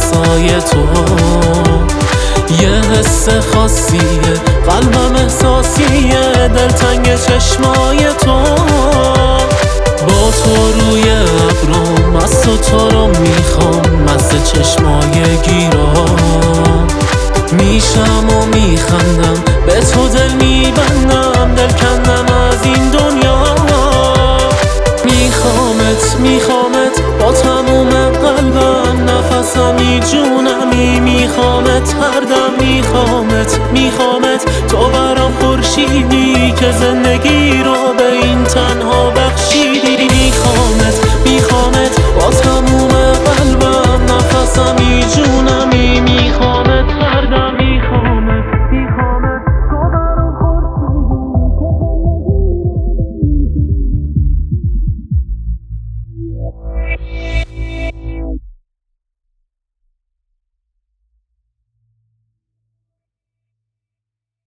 نفسای تو. یه حس خاصیه، قلبم احساسیه، دلتنگ چشمای تو. با تو روی ابرم مست و تو رو میخوام، مست چشمای گیرام میشم و میخندم، به تو دل میبندم، دل کندم از این دنیا. میخوامت با تموم قلبم، نفسمی جونمی، میخوامت هر دم، میخوامت تو برام خورشیدی که زندگی رو به این تنها بخشیدی. میخوامت با تموم قلبم، نفسمی جونم